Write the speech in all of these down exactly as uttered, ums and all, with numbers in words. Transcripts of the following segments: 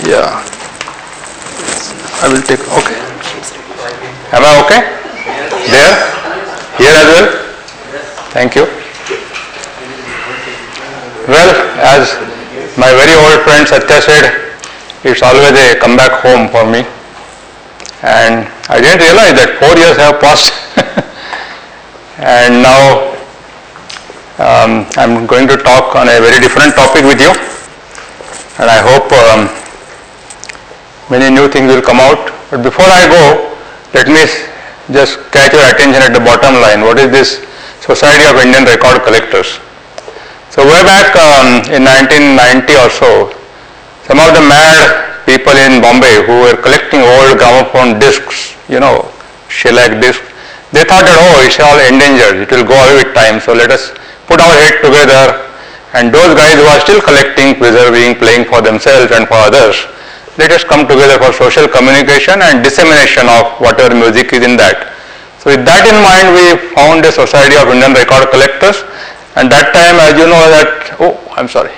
Yeah. I will take, okay. Am I okay? There? Here as well? Thank you. Well, as my very old friend Satya said, it's always a comeback home for me. And I didn't realize that four years have passed. And now um, I'm going to talk on a very different topic with you. And I hope um, many new things will come out. But before I go, let me just catch your attention at the bottom line. What is this Society of Indian Record Collectors? So way back um, in nineteen ninety or so, some of the mad people in Bombay who were collecting old gramophone discs, you know, shellac discs, they thought that, oh, it's all endangered, it will go away with time, so let us put our head together, and those guys who are still collecting, preserving, playing for themselves and for others, let us come together for social communication and dissemination of whatever music is in that. So with that in mind, we found the Society of Indian Record Collectors, and that time, as you know that, oh, I'm sorry.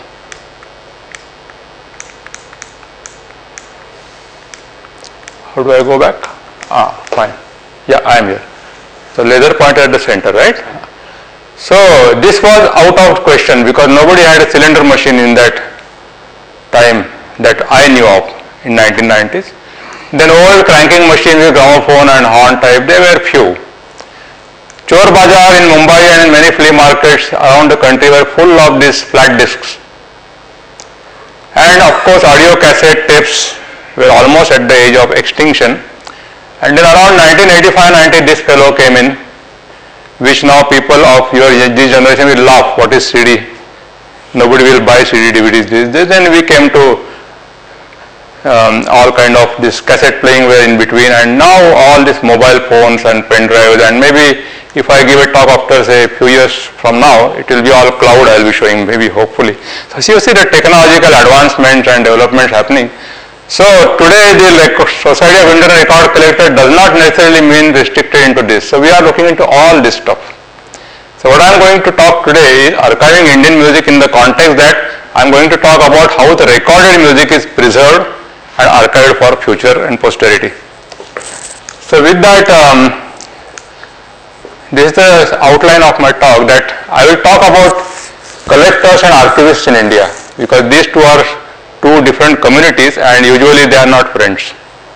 How do I go back? Ah, fine. Yeah, I am here. So laser pointer at the center, right? So this was out of question because nobody had a cylinder machine in that time that I knew of in nineteen nineties. Then old cranking machines with gramophone and horn type, they were few. Chor Bazaar in Mumbai and in many flea markets around the country were full of these flat discs. And of course audio cassette tapes were almost at the age of extinction. And then around nineteen eighty-five ninety this fellow came in, which now people of your this generation will laugh, what is C D? Nobody will buy C D, D V Ds these days. Then we came to um, all kind of this cassette playing were in between, and now all these mobile phones and pen drives, and maybe if I give a talk after say a few years from now, it will be all cloud I will be showing, maybe hopefully. So you see the technological advancements and developments happening. So today the Society of Indian Record Collector does not necessarily mean restricted into this. So we are looking into all this stuff. So what I am going to talk today is archiving Indian music in the context that I am going to talk about how the recorded music is preserved and archived for future and posterity. So with that, um, this is the outline of my talk, that I will talk about collectors and archivists in India, because these two are two different communities and usually they are not friends.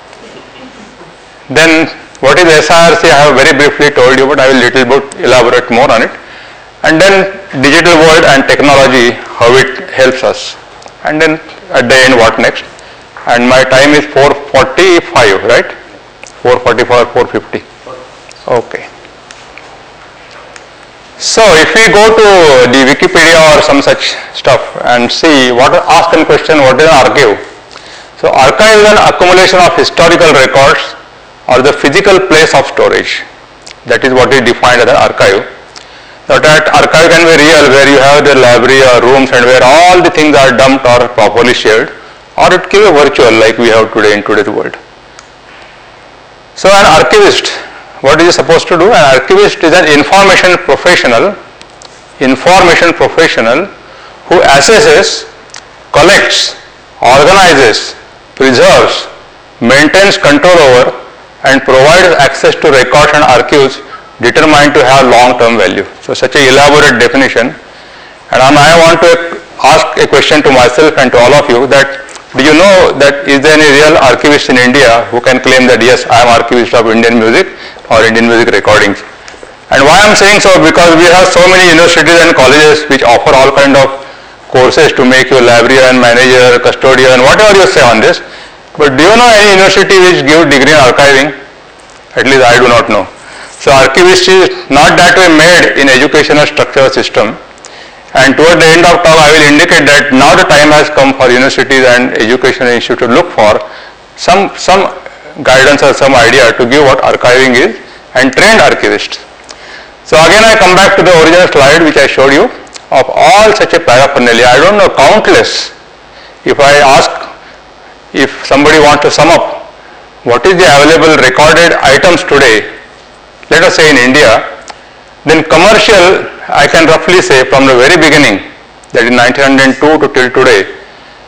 Then what is S I R C I have very briefly told you, but I will little bit elaborate more on it. And then digital world and technology, how it helps us. And then at the end what next. And my time is four forty-five, right? four forty-five, four fifty. Okay. So if we go to the Wikipedia or some such stuff and see what, ask a question, what is an archive? So archive is an accumulation of historical records or the physical place of storage. That is what is defined as an archive. So that archive can be real, where you have the library or rooms and where all the things are dumped or properly shared, or it can be virtual like we have today in today's world. So an archivist, what is he supposed to do? An archivist is an information professional, information professional who assesses, collects, organizes, preserves, maintains control over, and provides access to records and archives determined to have long-term value. So such a elaborate definition. And I want to ask a question to myself and to all of you, that do you know that is there any real archivist in India who can claim that yes, I am archivist of Indian music or Indian music recordings? And why I am saying so, because we have so many universities and colleges which offer all kind of courses to make you librarian, manager, custodian, whatever you say on this. But do you know any university which gives degree in archiving? At least I do not know. So archivist is not that way made in educational structural system. And toward the end of talk I will indicate that now the time has come for universities and educational institutes to look for some, some guidance or some idea to give what archiving is and trained archivists. So again I come back to the original slide which I showed you of all such a paraphernalia. I don't know, countless. If I ask, if somebody wants to sum up what is the available recorded items today, let us say in India, then commercial, I can roughly say from the very beginning, that in nineteen oh two to till today,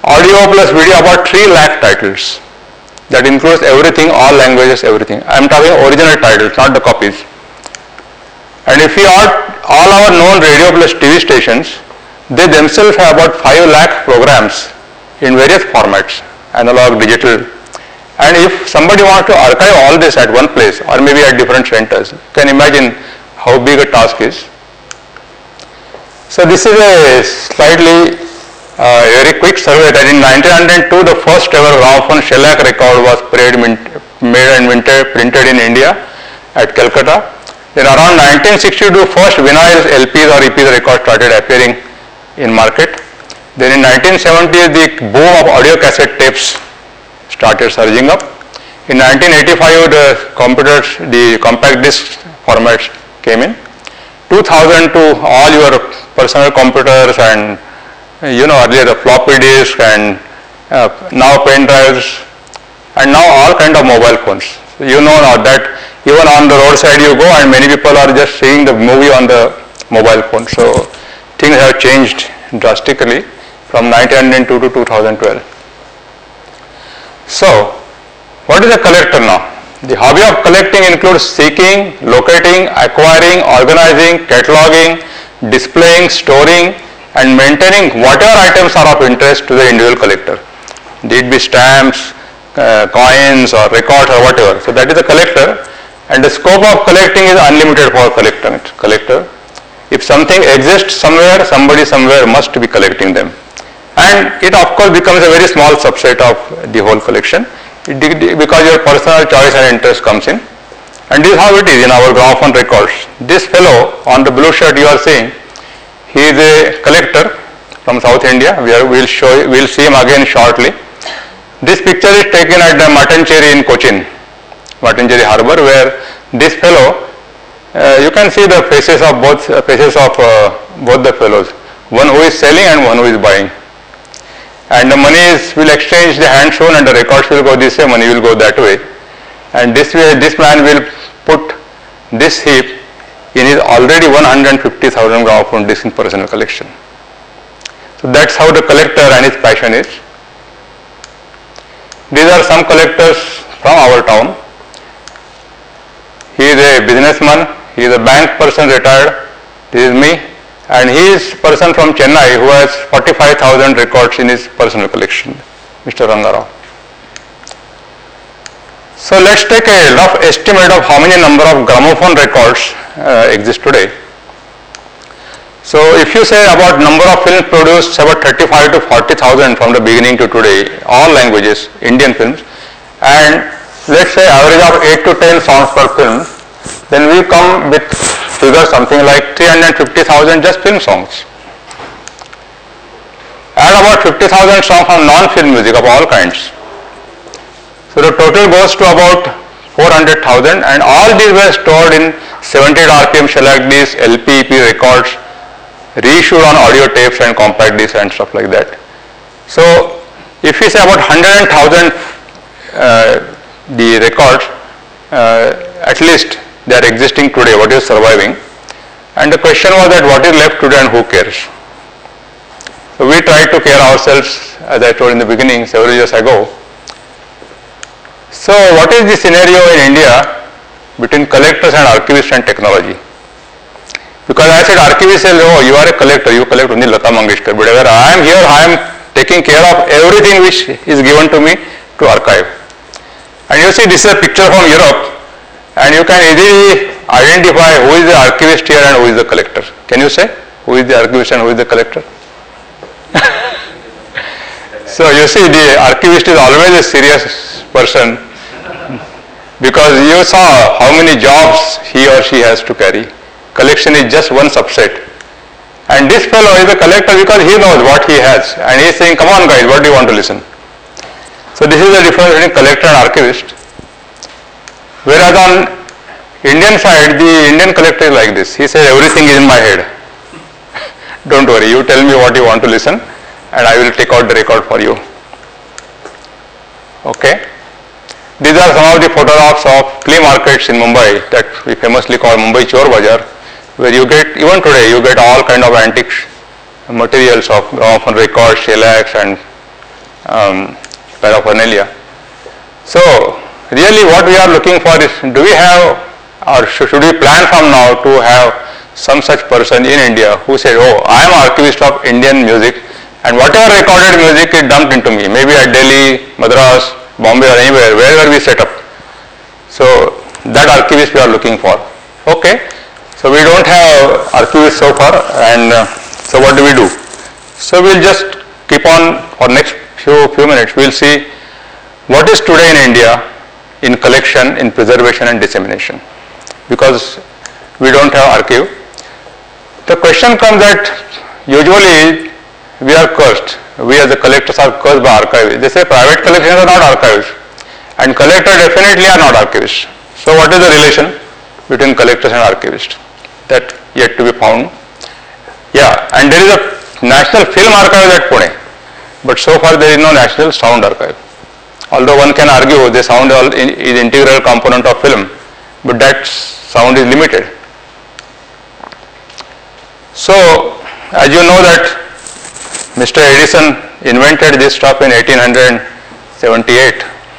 audio plus video about three lakh titles. That includes everything, all languages, everything. I am talking original titles, not the copies. And if we add all our known radio plus T V stations, they themselves have about five lakh programs in various formats, analog, digital. And if somebody wants to archive all this at one place or maybe at different centers, you can imagine how big a task is. So this is a slightly uh, very quick survey that in nineteen oh two the first ever gramophone shellac record was made and minted, printed in India at Calcutta. Then around nineteen sixty-two first vinyl L Ps or E Ps records started appearing in market. Then in nineteen seventy the boom of audio cassette tapes started surging up. In nineteen eighty-five the computers, the compact disc formats came in. two thousand two all your personal computers and you know earlier the floppy disk and uh, now pen drives and now all kind of mobile phones. So you know now that even on the roadside you go and many people are just seeing the movie on the mobile phone. So things have changed drastically from nineteen oh two to two thousand twelve. So what is a collector now? The hobby of collecting includes seeking, locating, acquiring, organizing, cataloging, displaying, storing and maintaining whatever items are of interest to the individual collector. Be it be stamps, uh, coins or records or whatever. So that is a collector, and the scope of collecting is unlimited for a collector. collector. If something exists somewhere, somebody somewhere must be collecting them. And it of course becomes a very small subset of the whole collection because your personal choice and interest comes in. And this is how it is in our gramophone records. This fellow on the blue shirt you are seeing, he is a collector from South India. We are, we'll show, we'll see him again shortly. This picture is taken at the Mattancherry in Cochin, Mattancherry Harbour, where this fellow, uh, you can see the faces of both uh, faces of uh, both the fellows. One who is selling and one who is buying. And the money is, will exchange the hand shown and the records will go this way, money will go that way. And this way, this man will put this heap in his already one hundred fifty thousand gramophone discs in personal collection. So that's how the collector and his passion is. These are some collectors from our town. He is a businessman, he is a bank person retired, this is me. And he is a person from Chennai who has forty-five thousand records in his personal collection, Mister Rangarao. So let's take a rough estimate of how many number of gramophone records uh, exist today. So if you say about number of films produced, about thirty-five to forty thousand from the beginning to today, all languages, Indian films, and let's say average of eight to ten songs per film, then we come with figure something like three hundred fifty thousand just film songs. Add about fifty thousand songs from non-film music of all kinds. So the total goes to about four hundred thousand, and all these were stored in seventy R P M shellac discs, L P, E P records, reissued on audio tapes and compact discs and stuff like that. So if we say about one hundred thousand uh, the records, uh, at least they are existing today, what is surviving. And the question was that what is left today and who cares? So we tried to care ourselves, as I told in the beginning, several years ago. So what is the scenario in India between collectors and archivists and technology? Because I said archivists say, oh, you are a collector, you collect only Lata Mangeshkar. But where I am here, I am taking care of everything which is given to me to archive. And you see this is a picture from Europe, and you can easily identify who is the archivist here and who is the collector. Can you say who is the archivist and who is the collector? So you see the archivist is always a serious person because you saw how many jobs he or she has to carry. Collection is just one subset. And this fellow is a collector because he knows what he has and he is saying, come on guys, what do you want to listen? So this is the difference between collector and archivist. Whereas on Indian side, the Indian collector is like this. He says everything is in my head. Don't worry, you tell me what you want to listen and I will take out the record for you. Okay. These are some of the photographs of flea markets in Mumbai that we famously call Mumbai Chor Bazaar, where you get, even today, you get all kind of antique materials of gramophone records, shellacs and um, paraphernalia. So really what we are looking for is, do we have, or should we plan from now to have some such person in India who said, oh, I am archivist of Indian music, and whatever recorded music is dumped into me, maybe at Delhi, Madras, Bombay or anywhere, wherever we set up. So that archivist we are looking for. Okay, so we don't have archivists so far, and uh, so what do we do? So we'll just keep on for next few, few minutes, we'll see what is today in India in collection, in preservation and dissemination, because we don't have archive. The question comes that usually we are cursed, we as the collectors are cursed by archivists. They say private collections are not archivists and collectors definitely are not archivists. So what is the relation between collectors and archivists? That yet to be found. Yeah, and there is a National Film Archive at Pune, but so far there is no National Sound Archive. Although one can argue the sound is integral component of film, but that sound is limited. So as you know that Mister Edison invented this stuff in eighteen seventy-eight,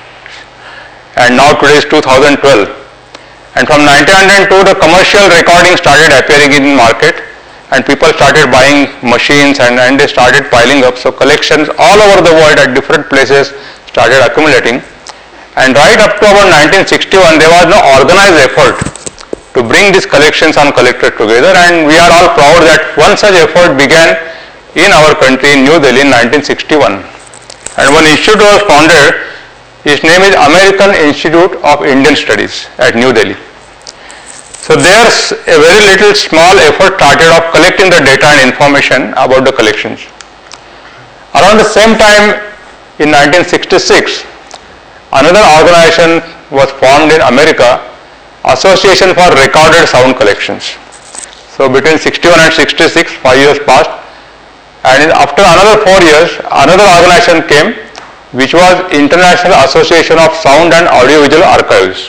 and now today is two thousand twelve, and from nineteen oh two the commercial recording started appearing in market, and people started buying machines, and, and they started piling up. So collections all over the world at different places started accumulating, and right up to about nineteen sixty-one there was no organized effort to bring these collections and collectors together, and we are all proud that one such effort began in our country in New Delhi in nineteen sixty-one, and one institute was founded. Its name is American Institute of Indian Studies at New Delhi. So there's a very little small effort started of collecting the data and information about the collections. Around the same time in nineteen sixty-six, another organization was formed in America, Association for Recorded Sound Collections. So between sixty-one and sixty-six, five years passed, and after another four years, another organization came, which was International Association of Sound and Audiovisual Archives.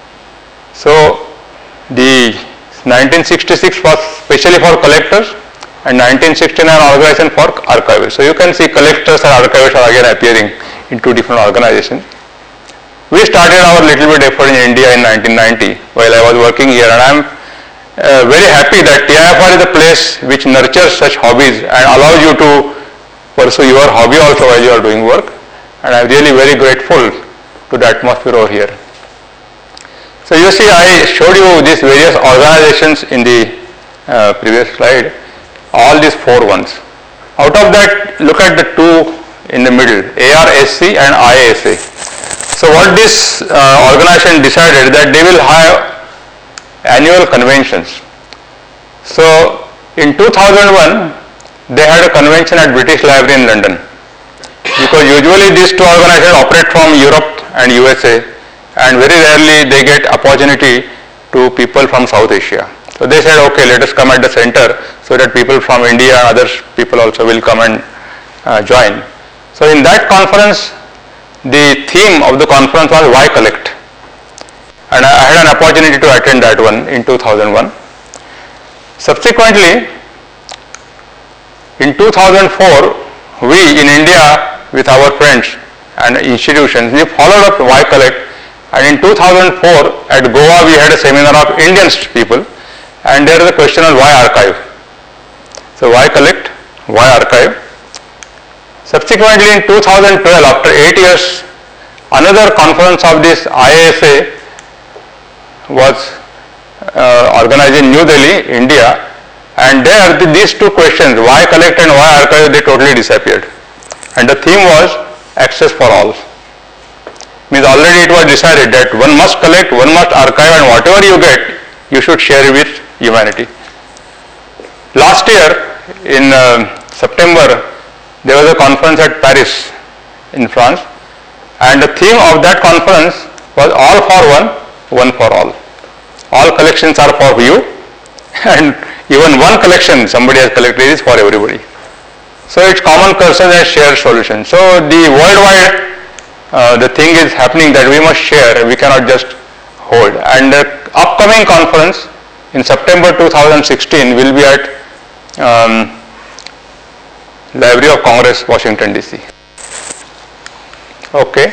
So the nineteen sixty-six was specially for collectors, and nineteen sixty-nine organization for archivists. So you can see collectors and archivists are again appearing in two different organizations. We started our little bit effort in India in nineteen ninety while I was working here, and I am uh, very happy that T I F R is a place which nurtures such hobbies and allows you to pursue your hobby also while you are doing work, and I am really very grateful to the atmosphere over here. So you see, I showed you these various organizations in the uh, previous slide, all these four ones. Out of that, look at the two in the middle, A R S C and I A S A. So what this uh, organization decided that they will have annual conventions. So in two thousand one, they had a convention at British Library in London, because usually these two organizations operate from Europe and U S A, and very rarely they get opportunity to people from South Asia. So they said, okay, let us come at the center so that people from India and other people also will come and uh, join. So in that conference, the theme of the conference was Why Collect? And I had an opportunity to attend that one in two thousand one. Subsequently, in two thousand four, we in India with our friends and institutions, we followed up Why Collect, and in two thousand four at Goa we had a seminar of Indian people, and there is a question on why archive. So why collect, why archive. Subsequently in two thousand twelve, after eight years, another conference of this I A S A was uh, organized in New Delhi, India, and there these two questions, why collect and why archive, they totally disappeared. And the theme was access for all. Means already it was decided that one must collect, one must archive, and whatever you get, you should share it with humanity. Last year in uh, September, there was a conference at Paris in France, and the theme of that conference was all for one, one for all. All collections are for you, and even one collection somebody has collected is for everybody. So it's common concern and shared solution. So the worldwide uh, the thing is happening that we must share, we cannot just hold. And the upcoming conference in September two thousand sixteen will be at um, Library of Congress, Washington D C. Okay.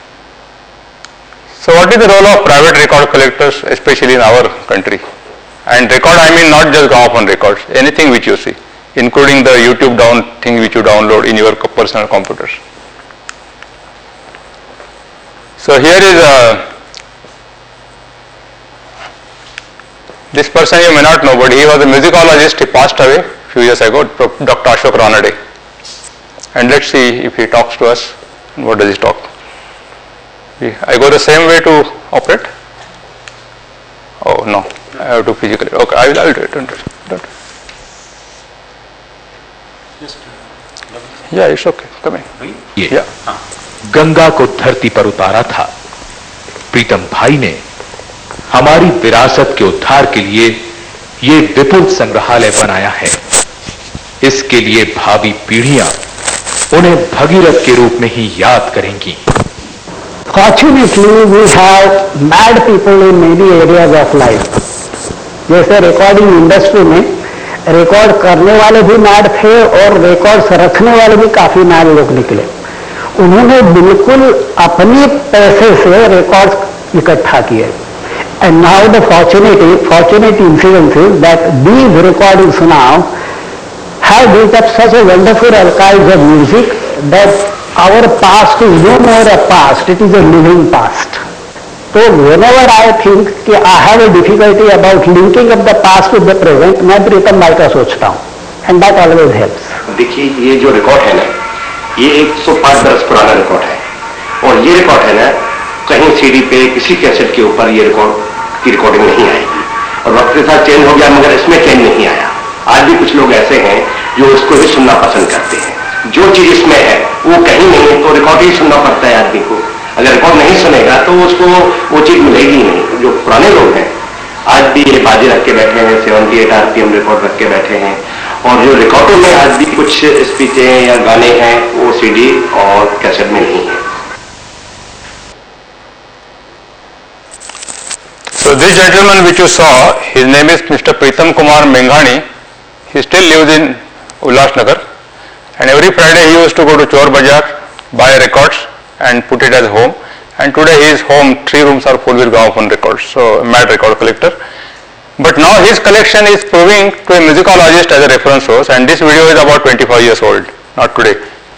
So what is the role of private record collectors, especially in our country? And record, I mean not just gramophone records, anything which you see, including the YouTube down thing which you download in your personal computers. So here is a, this person you may not know, but he was a musicologist. He passed away a few years ago, Doctor Ashok Ranade. And let's see if he talks to us. What does he talk? I go the same way to operate? Oh no, I have to physically. Okay, I will, I will do it. Don't, don't. Yeah, it's okay. Come in. ये Yeah. Ganga को धरती पर उतारा था। प्रीतम भाई ने हमारी विरासत के उद्धार के लिए ये विपुल संग्रहालय बनाया है। इसके लिए भावी पीढ़ियां उन्हें भगीरथ के रूप में ही याद करेंगी। Fortunately, we have mad people in many areas of life. जैसे रिकॉर्डिंग इंडस्ट्री में रिकॉर्ड करने वाले भी मैड थे और रिकॉर्ड्स रखने वाले भी काफी मैड लोग निकले। उन्होंने बिल्कुल अपने पैसे से रिकॉर्ड्स इकट्ठा किए। And now the fortunate, fortunate incidence is that these recordings now have built up such a wonderful archives of music that our past is no more a past, it is a living past. So whenever I think कि I have a difficulty about linking up the past with the present, मैं प्रीतम भाई का सोचता हूँ, and that always helps. देखिए ये जो record है ना, ये एक सौ पाँच बरस पुराना रिकॉर्ड है, और ये रिकॉर्ड है ना, कहीं सीडी पे किसी कैसेट के ऊपर ये रिकॉर्ड की रिकॉर्डिंग नहीं आएगी, और वक्त के साथ चेंज हो गया, मगर इसमें चेंज नहीं आया। आज भी कुछ लोग ऐसे हैं जो इसको ही सुनना पसंद करते हैं। जो चीज इसमें है वो कहीं नहीं है, तो रिकॉर्ड ही सुनना पड़ता है आदमी को। अगर रिकॉर्ड नहीं सुनेगा तो उसको वो चीज मिलेगी नहीं। जो पुराने लोग हैं आज भी ये बाजे रख के बैठे हैं, सेवेंटी एट आरपीएम रिकॉर्ड रख के बैठे हैं, और जो रिकॉर्डों में आज भी कुछ स्पीचें या गाने हैं वो सीडी और कैसेट में नहीं है। So this gentleman which you saw, his name is Mister Pritam Kumar Menghani. He still lives in Ulhasnagar, and every Friday he used to go to Chor Bazaar, buy records and put it as home. And today his home, three rooms are full with gramophone records, so a mad record collector. But now his collection is proving to a musicologist as a reference source, and this video is about twenty-five years old, not today.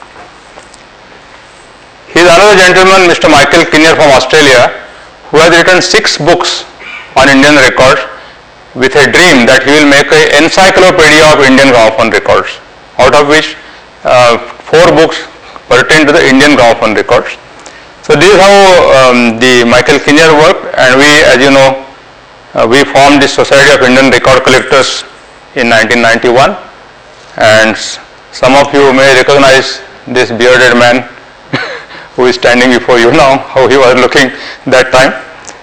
He is another gentleman, Mister Michael Kinnear from Australia, who has written six books on Indian records with a dream that he will make an encyclopedia of Indian gramophone records, out of which uh, four books pertain to the Indian gramophone records. So this is how um, the Michael Kinnear worked, and we, as you know, uh, we formed the Society of Indian Record Collectors in nineteen ninety-one, and some of you may recognize this bearded man who is standing before you now, how he was looking that time.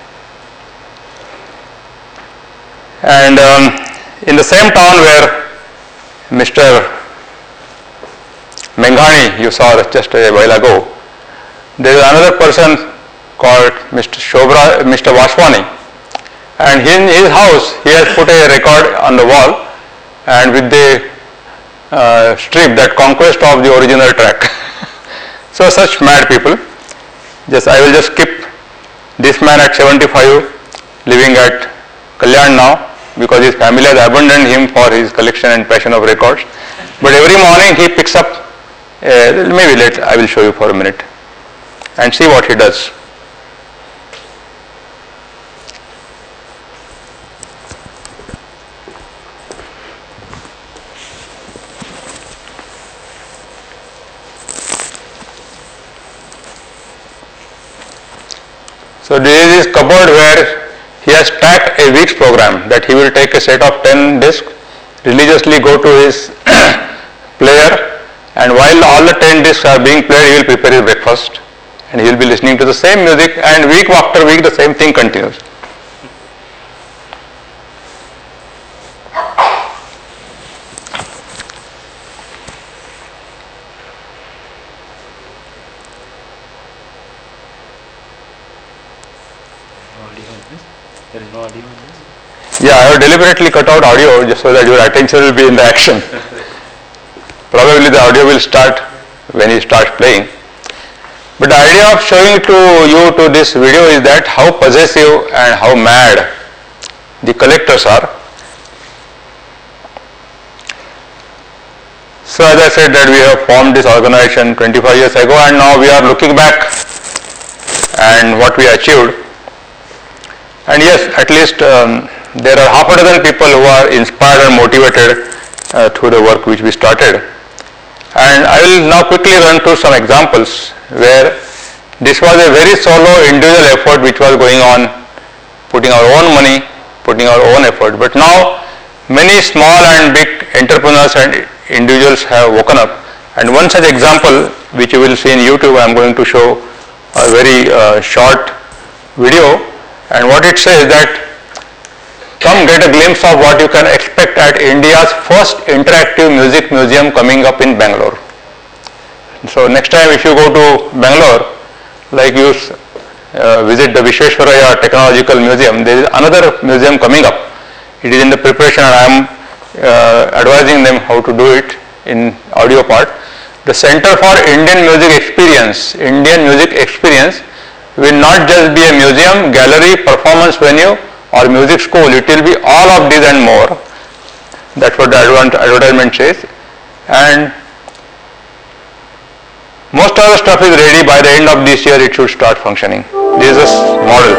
And um, in the same town where Mister Menghani you saw just a while ago, there is another person called Mister Shobra, Mister Vaswani, and in his house he has put a record on the wall, and with the uh, strip, that conquest of the original track. So such mad people. Just I will just skip this man at seventy-five, living at Kalyan now, because his family has abandoned him for his collection and passion of records. But every morning he picks up, uh, maybe let I will show you for a minute, and see what he does. So this is his cupboard where he has stacked a week's program, that he will take a set of ten discs, religiously go to his player, and while all the ten discs are being played, he will prepare his breakfast, and he will be listening to the same music, and week after week the same thing continues. There is no audio in this? Yeah, I have deliberately cut out audio just so that your attention will be in the action. Probably the audio will start when he starts playing. But the idea of showing to you to this video is that how possessive and how mad the collectors are. So as I said that we have formed this organization twenty-five years ago, and now we are looking back and what we achieved. And yes, at least um, there are half a dozen people who are inspired and motivated uh, through the work which we started. And I will now quickly run through some examples where this was a very solo individual effort which was going on, putting our own money, putting our own effort. But now many small and big entrepreneurs and individuals have woken up. And one such example which you will see in YouTube, I am going to show a very uh, short video, and what it says that come get a glimpse of what you can expect at India's first interactive music museum coming up in Bangalore. So next time if you go to Bangalore, like you uh, visit the Visvesvaraya Technological Museum, there is another museum coming up. It is in the preparation, and I am uh, advising them how to do it in audio part. The Center for Indian Music Experience, Indian Music Experience will not just be a museum, gallery, performance venue or music school. It will be all of these and more. That's what the advertisement says. And most of the stuff is ready. By the end of this year it should start functioning. This is a model.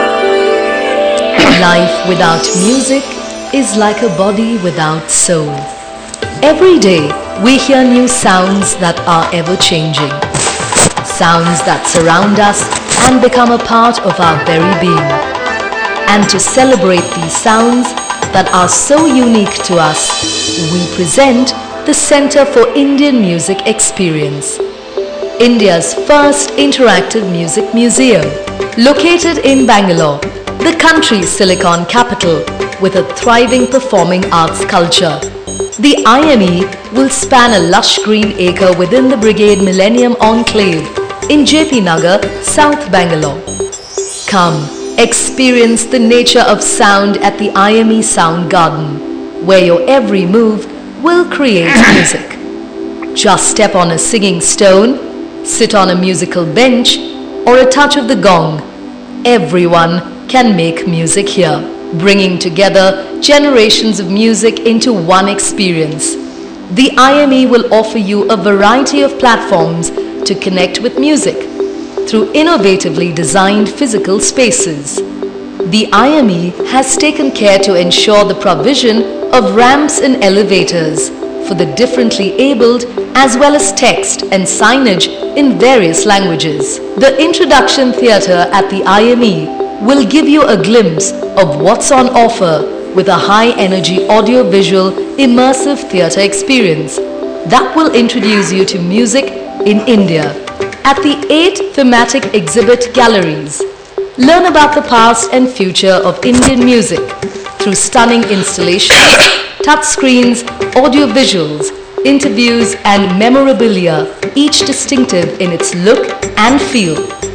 Life without music is like a body without soul. Every day we hear new sounds that are ever changing. Sounds that surround us and become a part of our very being. And to celebrate these sounds that are so unique to us, we present the Center for Indian Music Experience, India's first interactive music museum, located in Bangalore, the country's silicon capital, with a thriving performing arts culture. The I M E will span a lush green acre within the Brigade Millennium Enclave in J P Nagar, South Bangalore. Come, experience the nature of sound at the I M E Sound Garden, where your every move will create music. Just step on a singing stone, sit on a musical bench, or a touch of the gong. Everyone can make music here, bringing together generations of music into one experience. The I M E will offer you a variety of platforms to connect with music through innovatively designed physical spaces. The I M E has taken care to ensure the provision of ramps and elevators for the differently abled, as well as text and signage in various languages. The Introduction Theatre at the I M E will give you a glimpse of what's on offer with a high-energy audio-visual immersive theatre experience that will introduce you to music in India. At the eight thematic exhibit galleries, learn about the past and future of Indian music through stunning installations, touch screens, audio visuals, interviews and memorabilia, each distinctive in its look and feel.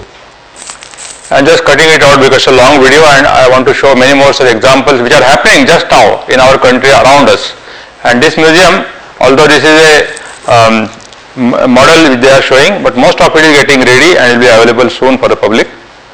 I'm just cutting it out because it's a long video, and I want to show many more such examples which are happening just now in our country around us. And this museum, although this is a um, model which they are showing, but most of it is getting ready and will be available soon for the public.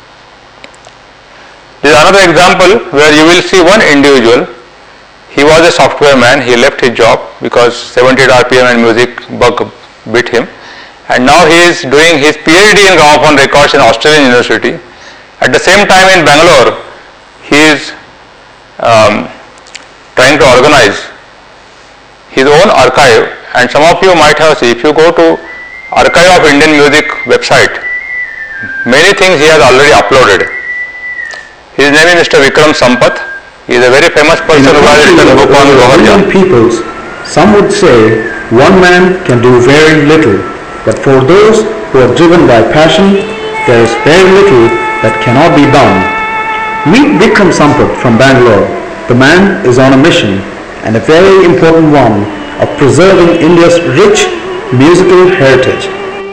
This is another example where you will see one individual. He was a software man. He left his job because seventy R P M and music bug bit him, and now he is doing his PhD in gramophone records in Australian University. At the same time in Bangalore, he is um, trying to organize his own archive, and some of you might have seen, if you go to Archive of Indian Music website, many things he has already uploaded. His name is Mister Vikram Sampath. He is a very famous person who has written a book on Goharjan. Peoples, some would say one man can do very little, but for those who are driven by passion, there is very little that cannot be done. Meet Vikram Sampath from Bangalore. The man is on a mission, and a very important one, of preserving India's rich musical heritage.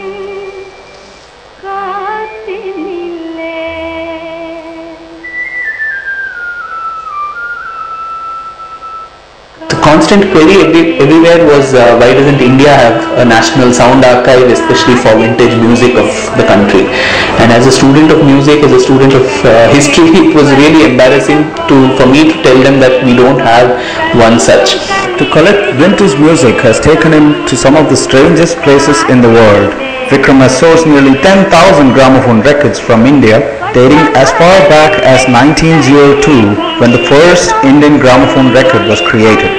Constant query every, everywhere was uh, why doesn't India have a national sound archive, especially for vintage music of the country. And as a student of music, as a student of uh, history, it was really embarrassing to for me to tell them that we don't have one such. To collect vintage music has taken him to some of the strangest places in the world. Vikram has sourced nearly ten thousand gramophone records from India, dating as far back as nineteen oh two, when the first Indian gramophone record was created.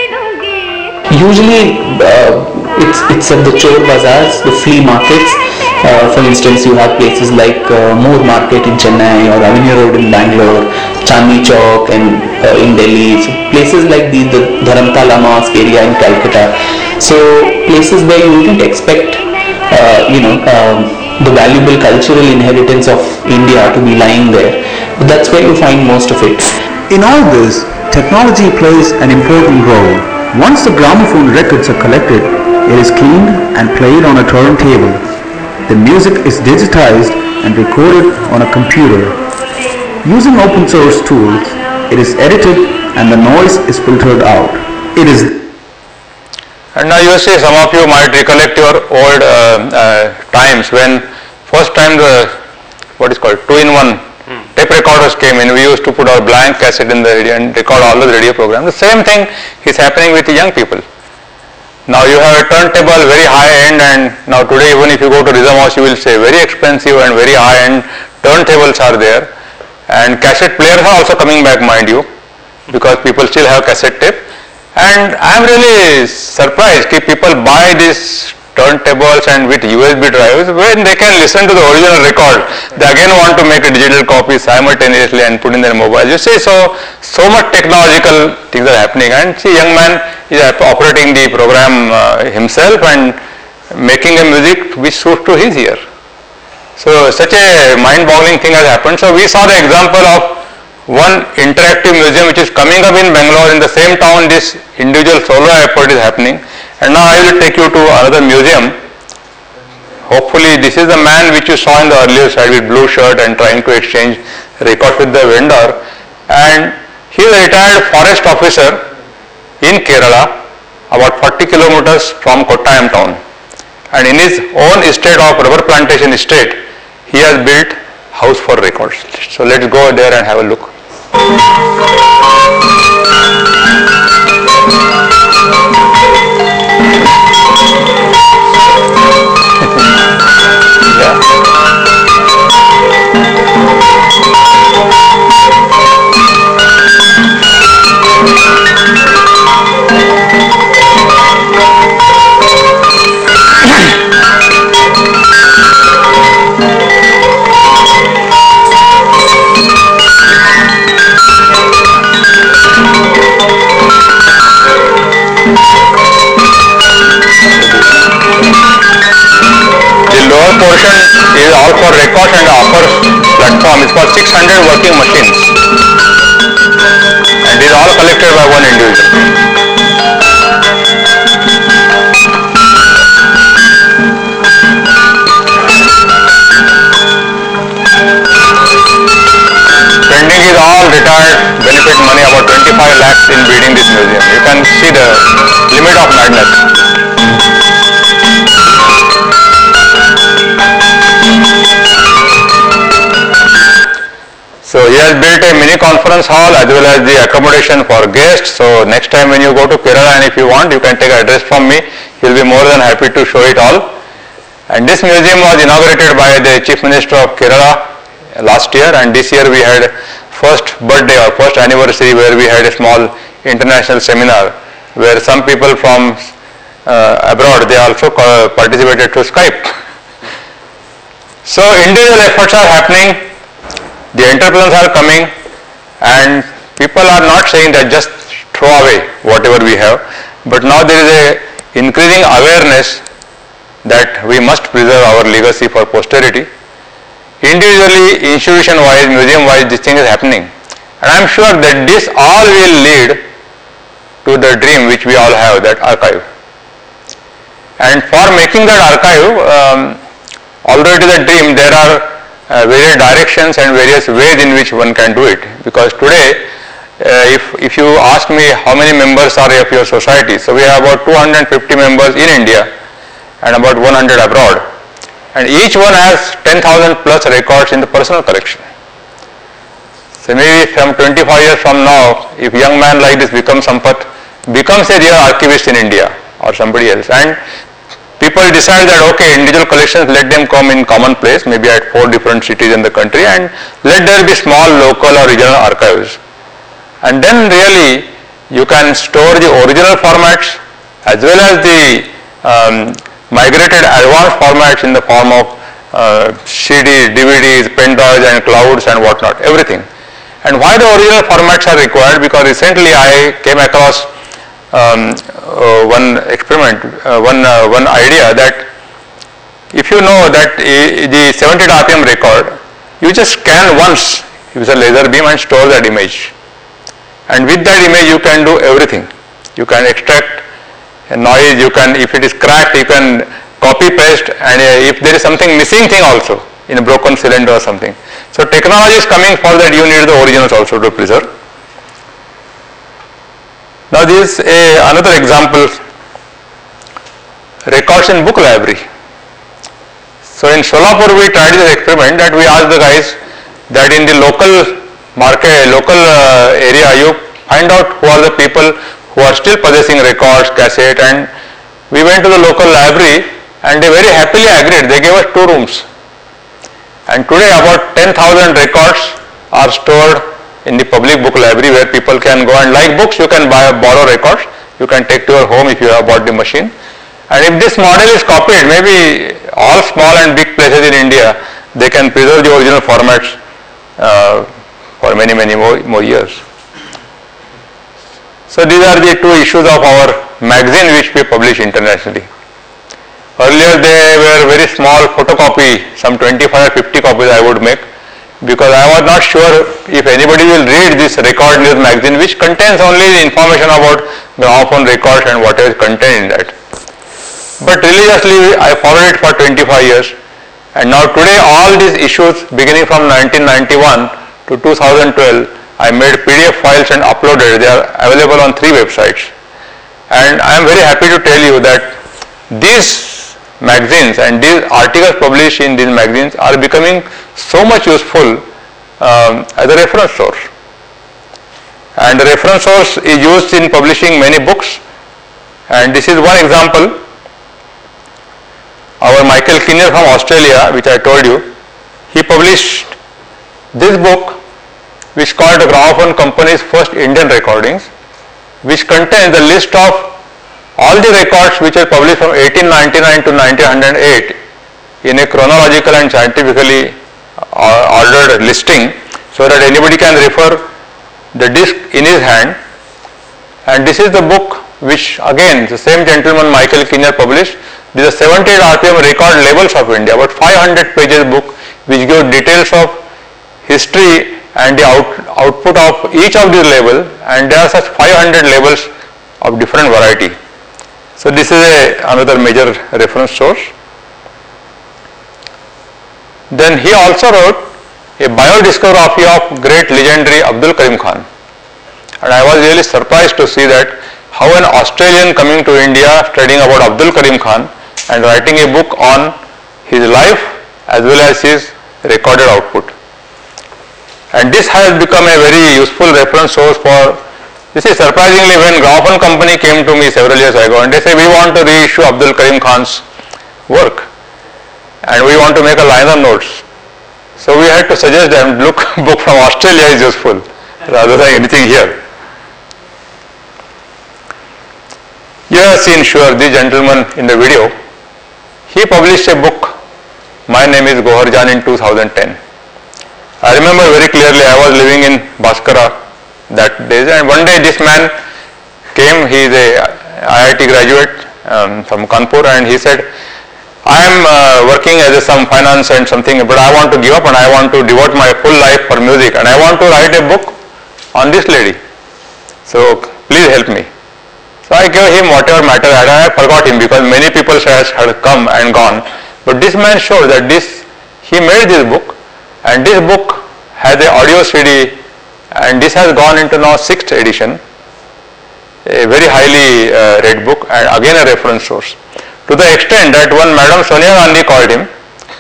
Usually, uh, it's it's at the chor bazaars, the flea markets. Uh, for instance, you have places like uh, Moor Market in Chennai or Avenue Road in Bangalore, Chandni Chowk and uh, in Delhi. So places like these, the Dharamtala Mosque area in Calcutta. So places where you wouldn't expect, uh, you know, um, the valuable cultural inheritance of India to be lying there. But that's where you find most of it. In all this, technology plays an important role. Once the gramophone records are collected, it is cleaned and played on a turntable. The music is digitized and recorded on a computer. Using open source tools, it is edited and the noise is filtered out. It is. And now you see, some of you might recollect your old uh, uh, times when first time the what is called two-in-one hmm. tape recorders came in. We used to put our blank cassette in the radio and record all the radio programs. The same thing is happening with the young people. Now you have a turntable, very high end, and now today even if you go to Rhythm House, you will say very expensive and very high end turntables are there, and cassette players are also coming back, mind you, because people still have cassette tape. And I am really surprised that people buy these turntables and with U S B drives when they can listen to the original record. They again want to make a digital copy simultaneously and put in their mobile. You see, so so much technological things are happening, and see, young man is operating the program uh, himself and making a music which suits to his ear. So such a mind-boggling thing has happened. So we saw the example of one interactive museum which is coming up in Bangalore. In the same town this individual solo effort is happening, and now I will take you to another museum. Hopefully this is the man which you saw in the earlier slide with blue shirt and trying to exchange records with the vendor, and he is a retired forest officer in Kerala, about forty kilometers from Kottayam town, and in his own estate of rubber plantation estate he has built house for records. So let's go there and have a look. Portion is all for records, and the upper platform is for six hundred working machines, and is all collected by one individual. Spending is all retired benefit money, about twenty-five lakhs in building this museum. You can see the limit of madness. So he has built a mini conference hall as well as the accommodation for guests. So next time when you go to Kerala, and if you want, you can take an address from me. He will be more than happy to show it all. And this museum was inaugurated by the Chief Minister of Kerala last year, and this year we had first birthday or first anniversary where we had a small international seminar where some people from uh, abroad, they also participated through Skype. So individual efforts are happening. The entrepreneurs are coming, and people are not saying that just throw away whatever we have, but now there is a increasing awareness that we must preserve our legacy for posterity. Individually, institution-wise, museum-wise, this thing is happening, and I am sure that this all will lead to the dream which we all have, that archive. And for making that archive, um, although it is a dream, there are Uh, various directions and various ways in which one can do it, because today uh, if, if you ask me how many members are of your society, so we have about two hundred fifty members in India and about one hundred abroad, and each one has ten thousand plus records in the personal collection. So maybe from twenty-five years from now, if a young man like this becomes Sampath, becomes a real archivist in India or somebody else, and people decide that okay, individual collections, let them come in common place, maybe at four different cities in the country, and let there be small local or regional archives. And then really you can store the original formats as well as the um, migrated advanced formats in the form of uh, C Ds, D V Ds, pen drives and clouds and whatnot, everything. And why the original formats are required? Because recently I came across um, uh, one experiment, uh, one, uh, one idea that if you know that uh, the seventy R P M record, you just scan once, use a laser beam and store that image. And with that image you can do everything. You can extract a noise, you can, if it is cracked, you can copy paste, and uh, if there is something missing thing also in a broken cylinder or something. So technology is coming for that, you need the originals also to preserve. Now this is a, another example, records in book library. So in Solapur we tried this experiment that we asked the guys that in the local market, local uh, area, you find out who are the people who are still possessing records, cassette, and we went to the local library and they very happily agreed. They gave us two rooms. And today about ten thousand records are stored in the public book library where people can go and, like books, you can buy, borrow records, you can take to your home if you have bought the machine. And if this model is copied, maybe all small and big places in India, they can preserve the original formats uh, for many, many more, more years. So these are the two issues of our magazine which we publish internationally. Earlier they were very small photocopy, some twenty-five or fifty copies I would make, because I was not sure if anybody will read this record news magazine which contains only the information about gramophone records and whatever is contained in that. But religiously I followed it for twenty-five years, and now today all these issues beginning from nineteen ninety-one to two thousand twelve, I made P D F files and uploaded. They are available on three websites. And I am very happy to tell you that these magazines and these articles published in these magazines are becoming so much useful um, as a reference source. And the reference source is used in publishing many books. And this is one example. Our Michael Kinnear from Australia, which I told you, he published this book which is called the Gramophone Company's First Indian Recordings, which contains the list of all the records which are published from eighteen ninety-nine to nineteen oh eight in a chronological and scientifically ordered listing, so that anybody can refer the disc in his hand. And this is the book which again the same gentleman Michael Kinnear published. This is a seventy R P M record labels of India, about five hundred pages book which gives details of history and the out, output of each of these labels, and there are such five hundred labels of different variety. So this is a, another major reference source. Then he also wrote a biodiscography of great legendary Abdul Karim Khan, and I was really surprised to see that how an Australian coming to India studying about Abdul Karim Khan and writing a book on his life as well as his recorded output. And this has become a very useful reference source for, this is surprisingly when Gramophone Company came to me several years ago and they say we want to reissue Abdul Karim Khan's work and we want to make a liner notes. So we had to suggest them, look, book from Australia is useful rather than anything here. You have seen sure this gentleman in the video. He published a book, My Name is Gohar Jan, in two thousand ten. I remember very clearly I was living in Bhaskara that day, and one day this man came, he is a I I T graduate um, from Kanpur, and he said, I am uh, working as a some finance and something, but I want to give up and I want to devote my full life for music and I want to write a book on this lady. So please help me. So I gave him whatever matter I had. I forgot him because many people had come and gone. But this man showed that this, he made this book, and this book has an audio C D, and this has gone into now sixth edition, a very highly uh, read book, and again a reference source. To the extent that one Madam Sonia Gandhi called him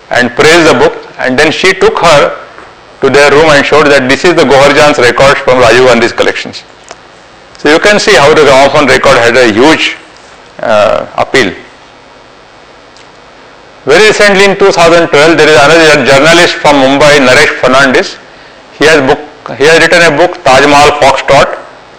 and praised the book, and then she took her to their room and showed that this is the Goharjan's records from Rajiv Gandhi's collections. So you can see how the gramophone record had a huge uh, appeal. Very recently in two thousand twelve, there is another journalist from Mumbai, Naresh Fernandez. He has, book, he has written a book, Taj Mahal Foxtrot.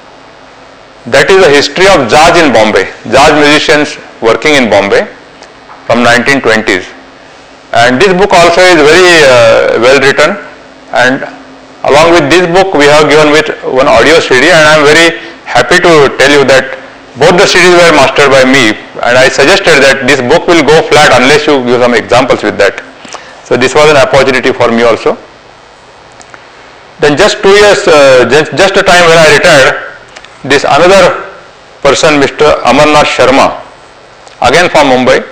That is a history of jazz in Bombay, jazz musicians working in Bombay from nineteen twenties. And this book also is very uh, well written, and along with this book we have given with one audio C D, and I am very happy to tell you that both the C Ds were mastered by me, and I suggested that this book will go flat unless you give some examples with that. So this was an opportunity for me also. Then just two years, uh, just, just a time when I retired, this another person, Mister Amarnath Sharma, again from Mumbai.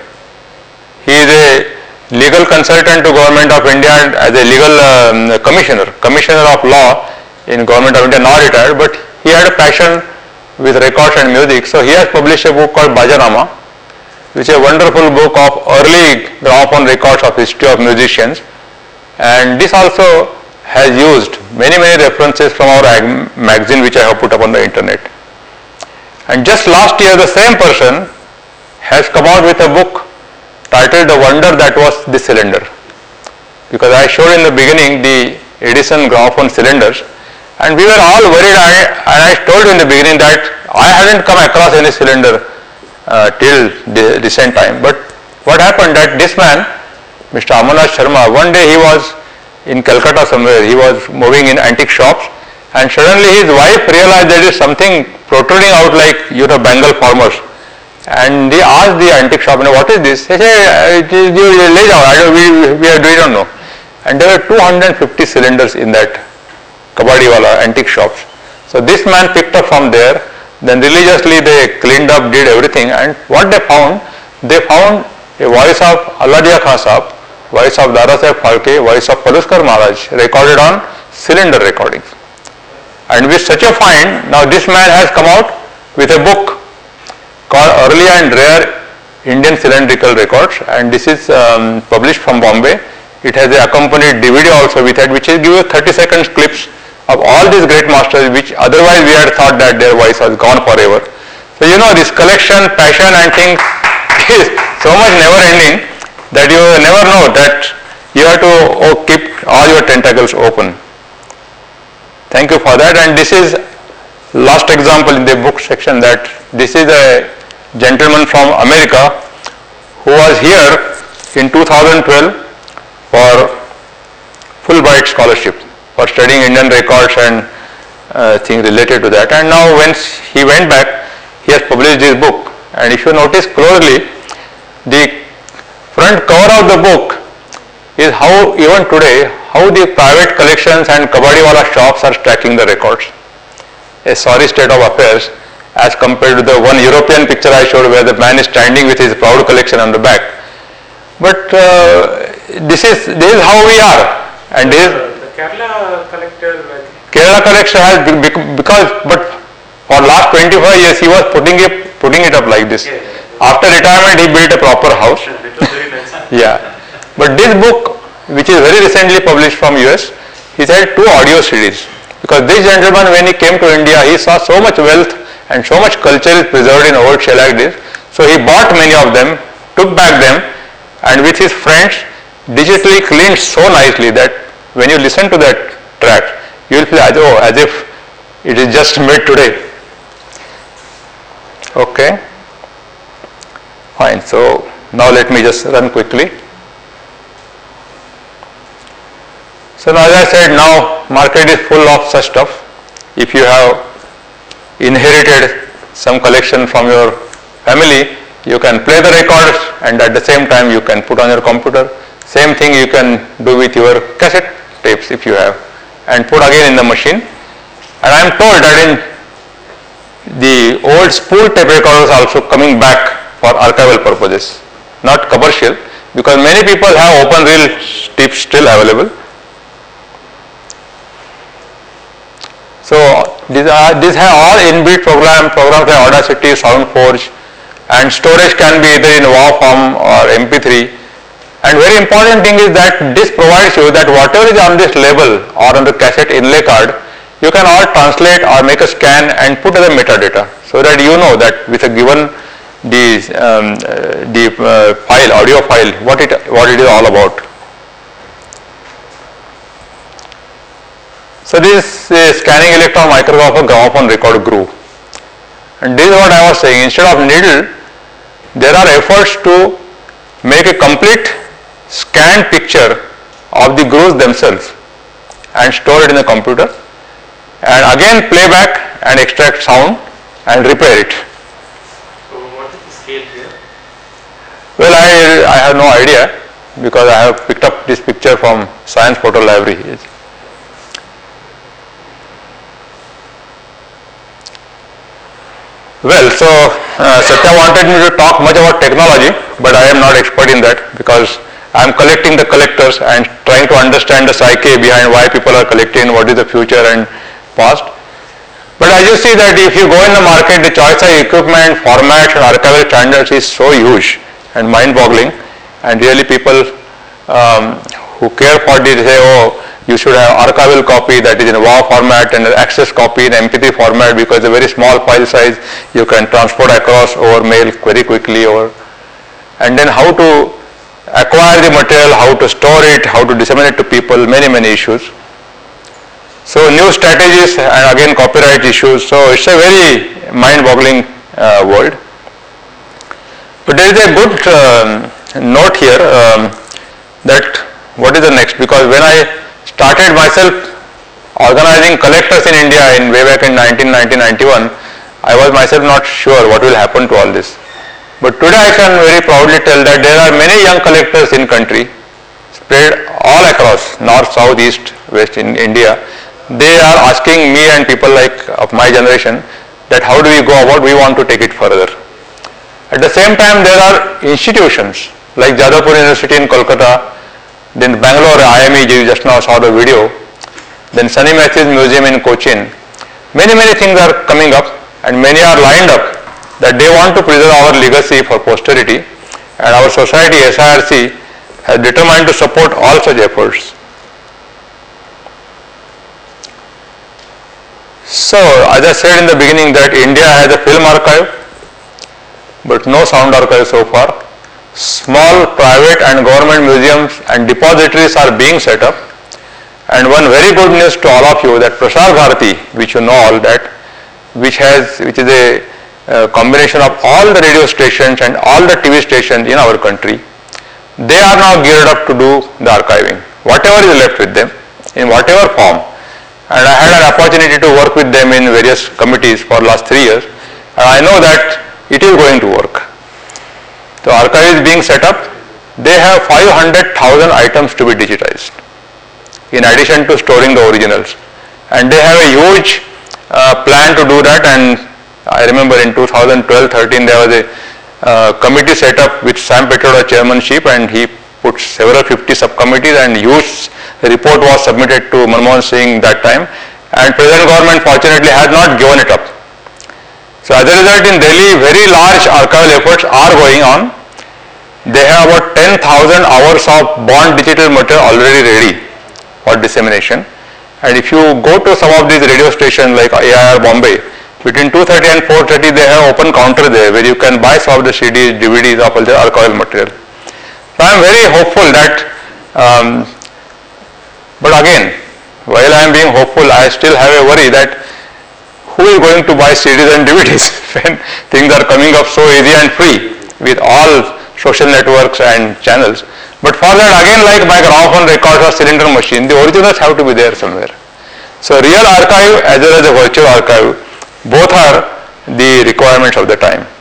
He is a legal consultant to Government of India and as a legal um, commissioner, commissioner of law in Government of India, now retired, but he had a passion with records and music. So he has published a book called Bhajanama, which is a wonderful book of early gramophone records of history of musicians. And this also has used many, many references from our magazine which I have put up on the internet. And just last year the same person has come out with a book titled The Wonder That Was the Cylinder. Because I showed in the beginning the Edison gramophone cylinders, and we were all worried, I, and I told you in the beginning that I hadn't come across any cylinder uh, till the recent time. But what happened that this man, Mister Amarnath Sharma, one day he was in Calcutta somewhere, he was moving in antique shops, and suddenly his wife realized there is something protruding out like, you know, Bengal farmers. And they asked the antique shop, what is this? They said, you lay down, I don't, we, we, we don't know. And there were two hundred fifty cylinders in that Kabadiwala antique shops. So this man picked up from there, then religiously they cleaned up, did everything, and what they found, they found a voice of Alladia Khan Sahab, voice of Dada Saheb Phalke, voice of Paluskar Maharaj, recorded on cylinder recordings. And with such a find, now this man has come out with a book called Early and Rare Indian Cylindrical Records, and this is um, published from Bombay. It has an accompanied D V D also with it, which will give you thirty seconds clips of all these great masters which otherwise we had thought that their voice was gone forever. So you know, this collection, passion and things is so much never ending that you never know that you have to oh, keep all your tentacles open. Thank you for that. And this is last example in the book section, that this is a gentleman from America who was here in two thousand twelve for Fulbright scholarship for studying Indian records and uh, things related to that. And now when he went back, he has published this book. And if you notice closely, the front cover of the book is how even today, how the private collections and Kabadiwala shops are stacking the records. A sorry state of affairs as compared to the one European picture I showed where the man is standing with his proud collection on the back. But uh, this is this is how we are. And this the Kerala collector, Kerala collector has because but for last twenty-five years he was putting it putting it up like this. Yeah. After retirement he built a proper house. It was very nice. Yeah. But this book, which is very recently published from U S, he had two audio C Ds. Because this gentleman, when he came to India, he saw so much wealth and so much culture is preserved in old shell like this. So he bought many of them, took back them, and with his friends digitally cleaned so nicely that when you listen to that track, you will feel as, oh, as if it is just made today. Okay. Fine. So now let me just run quickly. So now, as I said, now market is full of such stuff. If you have inherited some collection from your family, you can play the records and at the same time you can put on your computer. Same thing you can do with your cassette tapes if you have, and put again in the machine. And I am told that in the old spool tape recorders also coming back for archival purposes, not commercial, because many people have open reel tapes still available. So these are these have all inbuilt program programs like Audacity, SoundForge, and storage can be either in WAV form or M P three. And very important thing is that this provides you that whatever is on this label or on the cassette inlay card, you can all translate or make a scan and put as a metadata, so that you know that with a given the um, uh, the uh, file, audio file, what it what it is all about. So this is a scanning electron micrograph of gramophone record groove, and this is what I was saying. Instead of needle, there are efforts to make a complete scanned picture of the grooves themselves and store it in the computer, and again play back and extract sound and repair it. So what is the scale here? Well, I, I have no idea, because I have picked up this picture from Science Photo Library. Well, so uh, Satya wanted me to talk much about technology, but I am not expert in that, because I am collecting the collectors and trying to understand the psyche behind why people are collecting, what is the future and past. But I just see that if you go in the market, the choice of equipment, formats and archival standards is so huge and mind-boggling, and really people um, who care for this say, oh, you should have archival copy that is in WAV format and access copy in M P three format, because a very small file size you can transport across over mail very quickly, or and then how to acquire the material, how to store it, how to disseminate to people, many many issues. So new strategies and again copyright issues. So it's a very mind-boggling uh, world. But there is a good um, note here um, that what is the next, because when I started myself organizing collectors in India in way back in nineteen ninety to ninety-one, I was myself not sure what will happen to all this. But today I can very proudly tell that there are many young collectors in country, spread all across north, south, east, west in India. They are asking me and people like of my generation that how do we go about, we want to take it further. At the same time, there are institutions like Jadavpur University in Kolkata, then Bangalore I M E, you just now saw the video, then Sunny Matthews Museum in Cochin. Many many things are coming up, and many are lined up that they want to preserve our legacy for posterity, and our society S I R C has determined to support all such efforts. So as I said in the beginning that India has a film archive but no sound archive so far. Small private and government museums and depositories are being set up, and one very good news to all of you that Prasar Bharati, which you know all that, which has which is a uh, combination of all the radio stations and all the T V stations in our country, they are now geared up to do the archiving, whatever is left with them in whatever form. And I had an opportunity to work with them in various committees for last three years, and I know that it is going to work. The archive is being set up. They have five hundred thousand items to be digitized in addition to storing the originals, and they have a huge uh, plan to do that. And I remember in two thousand twelve thirteen there was a uh, committee set up with Sam Petroda chairmanship, and he put several fifty subcommittees, and huge report was submitted to Manmohan Singh that time, and present government fortunately has not given it up. So as a result, in Delhi, very large archival efforts are going on. They have about ten thousand hours of bond digital material already ready for dissemination. And if you go to some of these radio stations like A I R Bombay, between two thirty and four thirty they have open counter there where you can buy some of the C Ds, D V Ds of all the archival material. So I am very hopeful that, um, but again, while I am being hopeful, I still have a worry that who is going to buy C Ds and D V Ds when things are coming up so easy and free with all social networks and channels. But for that, again, like my gramophone records or cylinder machine, the originals have to be there somewhere. So real archive as well as a virtual archive, both are the requirements of the time.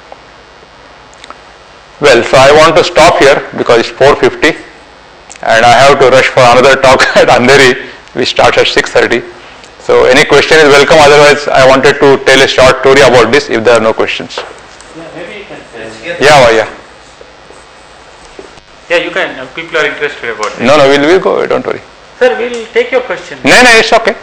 Well, so I want to stop here because it's four fifty and I have to rush for another talk at Andheri, which starts at six thirty. So any question is welcome, otherwise I wanted to tell a short story about this if there are no questions. Yeah, maybe you can say. Yeah, well, yeah. Yeah, you can. Uh, people are interested about it. No, no, we'll, we'll go, don't worry. Sir, we'll take your question. No, no, it's okay.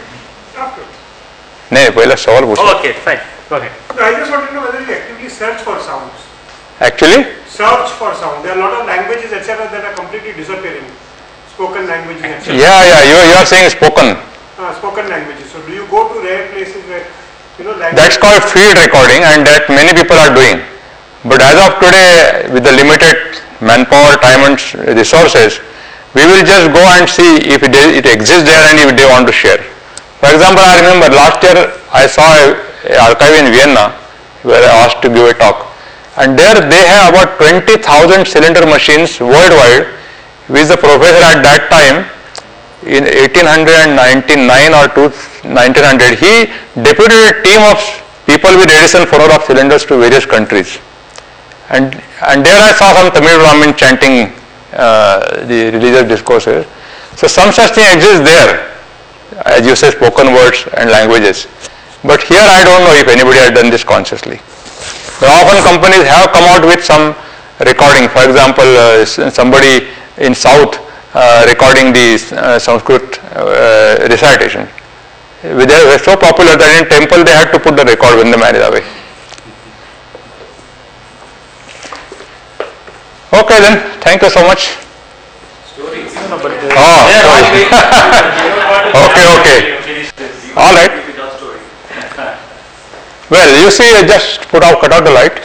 No, पहला सवाल पूछो. Oh, okay, fine. Go ahead. No, I just want to know whether you actively search for sounds. actually search for sound. There are a lot of languages, et cetera, that are completely disappearing. Spoken languages, et cetera. Yeah, yeah, you, you are saying spoken. Uh, spoken languages. So do you go to rare places where, you know, language... That's called field recording, and that many people are doing. But as of today, with the limited manpower, time and resources, we will just go and see if it, it exists there and if they want to share. For example, I remember last year I saw a, a archive in Vienna where I asked to give a talk. And there they have about twenty thousand cylinder machines worldwide, which the professor at that time, in eighteen ninety-nine or nineteen hundred, he deputed a team of people with Edison phonograph cylinders to various countries. And, and there I saw some Tamil Brahmin chanting uh, the religious discourses. So some such thing exists there, as you say, spoken words and languages. But here I don't know if anybody has done this consciously. But often companies have come out with some recording. For example, uh, somebody in South uh, recording the uh, Sanskrit uh, recitation. They were so popular that in temple they had to put the record when the man is away. Okay then, thank you so much. Stories. Oh, okay, okay. All right. Well, you see, I just put out, cut out the light.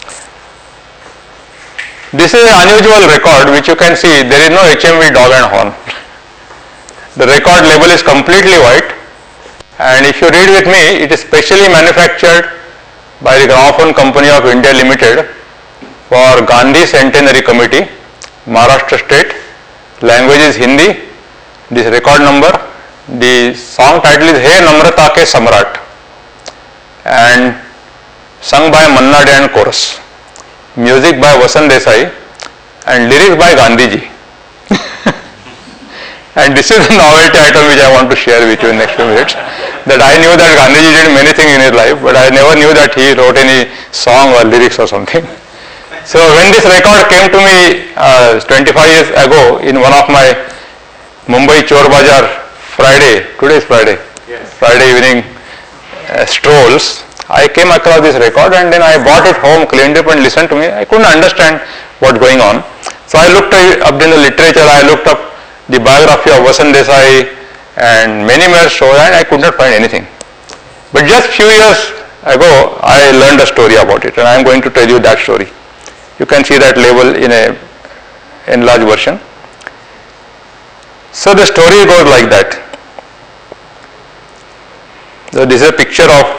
This is an unusual record which you can see. There is no H M V dog and horn. The record label is completely white, and if you read with me, it is specially manufactured by the Gramophone Company of India Limited for Gandhi Centenary Committee, Maharashtra State. Language is Hindi. This record number, the song title is Hey Namrata Ke Samrat, and sung by Manna Dey and chorus. Music by Vasant Desai and lyrics by Gandhiji. And this is a novelty item which I want to share with you in next few minutes. That I knew that Gandhiji did many things in his life, but I never knew that he wrote any song or lyrics or something. So when this record came to me uh, twenty-five years ago in one of my Mumbai Chor Bazaar Friday, today is Friday, yes. Friday evening uh, strolls, I came across this record and then I brought it home, cleaned it and listened to me. I couldn't understand what's going on. So I looked up in the literature, I looked up the biography of Vasant Desai and many more shows, and I could not find anything. But just few years ago, I learned a story about it, and I am going to tell you that story. You can see that label in a enlarged version. So the story goes like that. So this is a picture of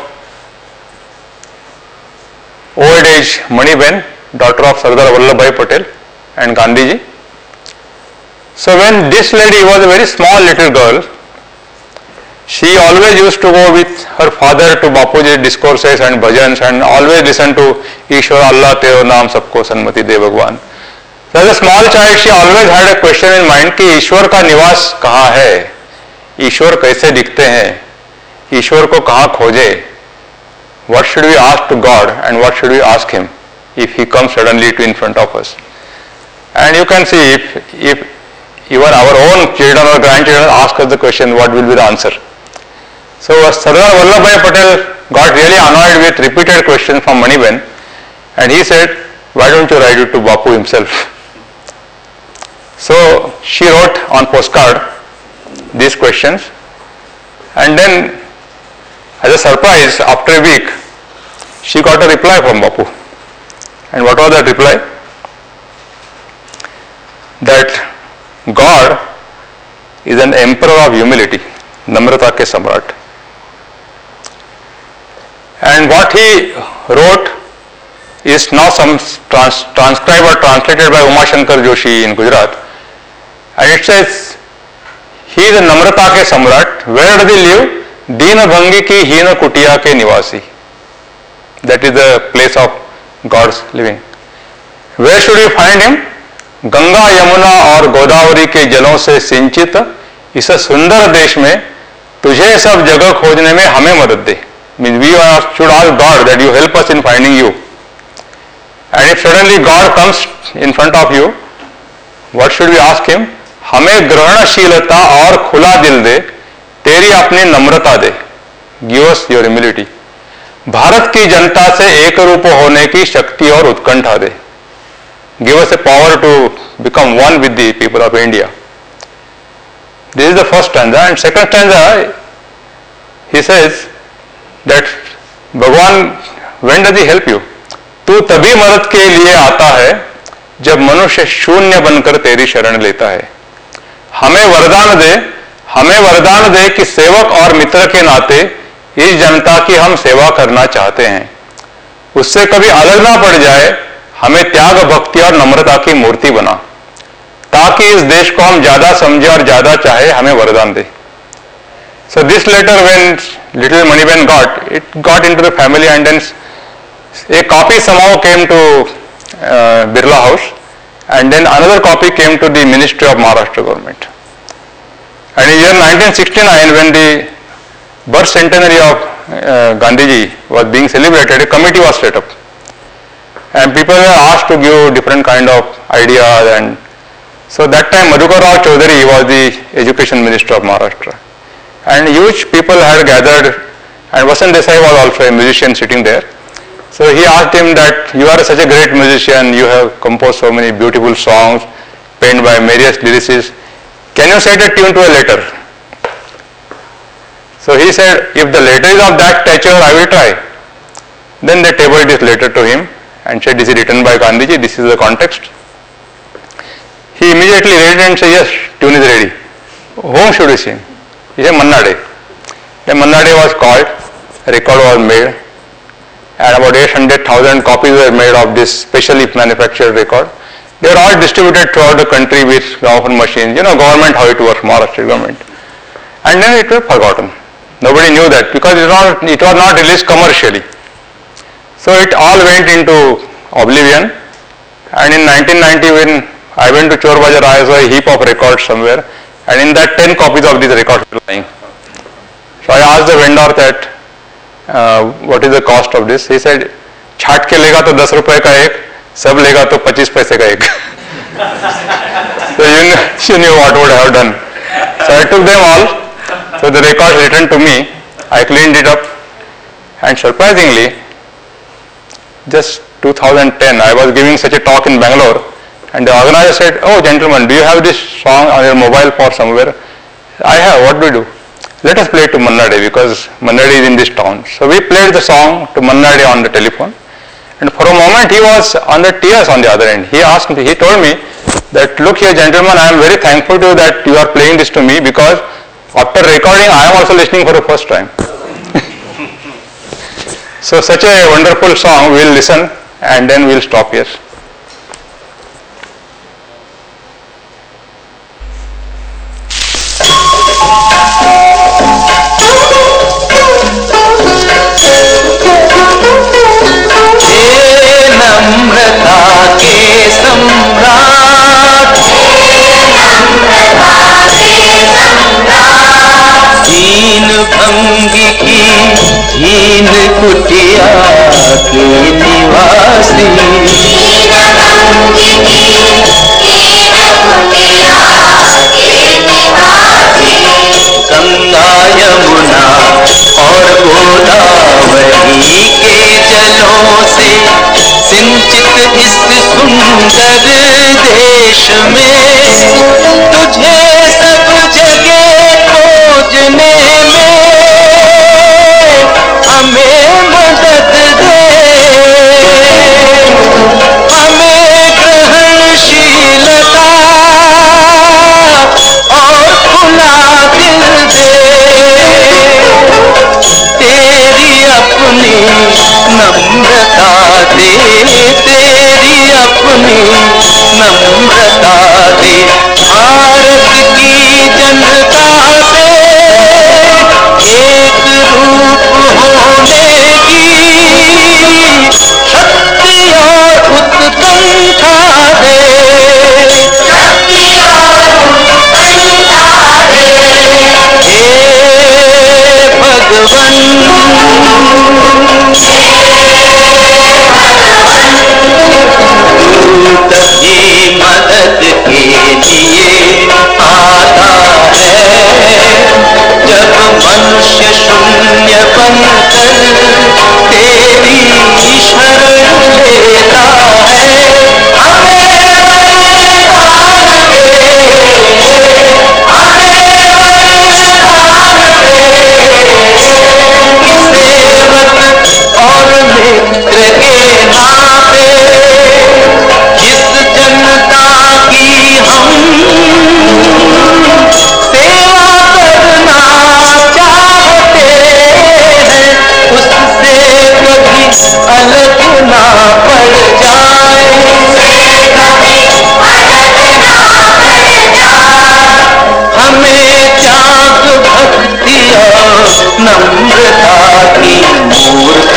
old age Maniben, daughter of Sardar Vallabhbhai Patel and Gandhiji. So when this lady was a very small little girl, she always used to go with her father to Bapuji's discourses and bhajans and always listen to Ishwar Allah Tero Naam Sabko Sanmati De Bhagwan. So as a small child, she always had a question in mind कि ईश्वर का निवास कहाँ है, ईश्वर कैसे दिखते हैं, ईश्वर को कहाँ खोजे. What should we ask to God and what should we ask him if he comes suddenly to in front of us? And you can see if, if even our own children or grandchildren ask us the question, what will be the answer? So Sardar Vallabhbhai Patel got really annoyed with repeated questions from Maniben, and he said, why don't you write it to Bapu himself? So she wrote on postcard these questions, and then as a surprise, after a week, she got a reply from Bapu. And what was that reply? That God is an emperor of humility, Namrata Ke Samrat. And what he wrote is now some trans transcribed or translated by Uma Shankar Joshi in Gujarat. And it says, he is a Namrata Ke Samrat. Where does he live? Deena Bhangi ki Hina Kutiya ke Nivasi. That is the place of God's living. Where should we find him? Ganga Yamuna और गोदावरी के जलों से सिंचित इस सुंदर देश में तुझे सब जगह खोजने में हमें मदद दे. Means we should ask God that you help us in finding you. And if suddenly God comes in front of you, what should we ask him? हमें ग्रहणशीलता और खुला दिल दे, तेरी अपनी नम्रता दे. Give us your humility. Bharat की जनता से एक रूप होने की शक्ति और उत्कंठा दे. give us a power to become one with the people of India. This is the first stanza, and second stanza he says that Bhagwan, when does he help you? तू तभी मदद के लिए आता है जब मनुष्य शून्य बनकर तेरी शरण लेता है. हमें वरदान दे, हमें वरदान दे कि सेवक और मित्र के नाते इस जनता की हम सेवा करना चाहते हैं. उससे कभी अलग ना पड़ जाए, हमें त्याग, भक्ति और नम्रता की मूर्ति बना, ताकि इस देश को हम ज्यादा समझे और ज्यादा चाहे, हमें वरदान दे. So this letter, when little Maniben got, it got into the family, and then a copy somehow came to uh, Birla House, and then another copy came to the Ministry of Maharashtra government. And in year nineteen sixty-nine, when the birth centenary of uh, Gandhiji was being celebrated, a committee was set up, and people were asked to give different kind of ideas. And so that time Madhukar Rao Chaudhary was the Education Minister of Maharashtra, and huge people had gathered, and Vasant Desai was also a musician sitting there. So he asked him that you are such a great musician, you have composed so many beautiful songs penned by various lyricists, can you set a tune to a letter? So he said, if the letter is of that stature, I will try. Then they tabled this letter to him and said, this is written by Gandhiji, this is the context. He immediately read it and said, yes, tune is ready. Whom should we sing? He said, Manna Dey. Then Manna Dey was called, a record was made, and about eight hundred thousand copies were made of this specially manufactured record. They were all distributed throughout the country with gramophone machines. You know, government, how it works, Maharashtra government. And then it was forgotten. Nobody knew that because it was not, it was not released commercially. So it all went into oblivion. And in nineteen ninety, when I went to Chor Bazar, I saw a heap of records somewhere, and in that ten copies of these records were lying. So I asked the vendor that, uh, what is the cost of this? He said, छाट के लेगा तो दस रुपए का एक, सब लेगा तो पच्चीस पैसे का एक. So you knew, you knew what would have done. So I took them all. So the record returned to me. I cleaned it up, and surprisingly, just two thousand ten, I was giving such a talk in Bangalore, and the organizer said, oh gentlemen, do you have this song on your mobile for somewhere? I have. What do we do? Let us play it to Manna Dey, because Manna Dey is in this town. So we played the song to Manna Dey on the telephone, and for a moment he was on the tears on the other end. He asked me, he told me that, look here gentlemen, I am very thankful to you that you are playing this to me, because after recording I am also listening for the first time. So such a wonderful song, we will listen and then we will stop here. भंगी की हीन कुटिया के निवासी, हीन भंगी की हीन कुटिया के निवासी, गंगा यमुना और गोदावरी के जलों से सिंचित इस सुंदर देश में तुझे सब जगह खोजने हमें मदद दे, हमें ग्रहणशीलता और खुला दिल दे, तेरी अपनी नम्रता दे, तेरी अपनी नम्रता दे, भारत की जनता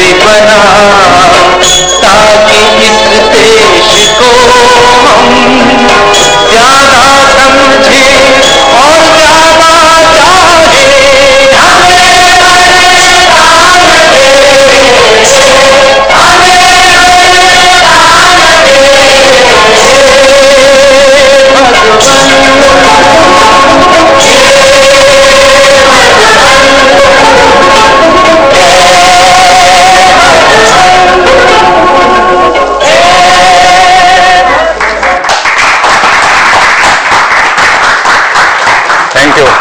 भी बना ताकि इस देश को हम ज्यादा समझे और ज्यादा चाहे हमें बलिदान दे हमें Thank you.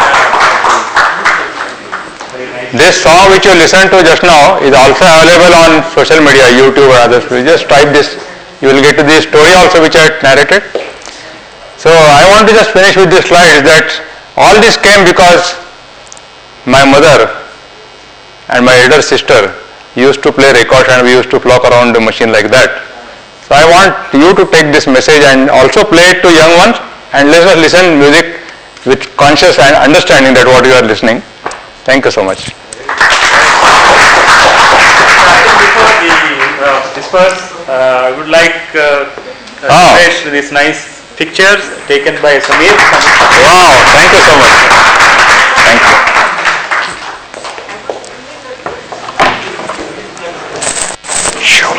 This song which you listened to just now is also available on social media, YouTube or others. You just type this, you will get to the story also which I narrated. So I want to just finish with this slide that all this came because my mother and my elder sister used to play records and we used to flock around the machine like that. So I want you to take this message and also play it to young ones and let us listen music with conscious and understanding that what you are listening. Thank you so much. Before we uh, disperse, uh, I would like uh, uh, Ah. to flash these nice pictures taken by Samir. Wow, thank you so much.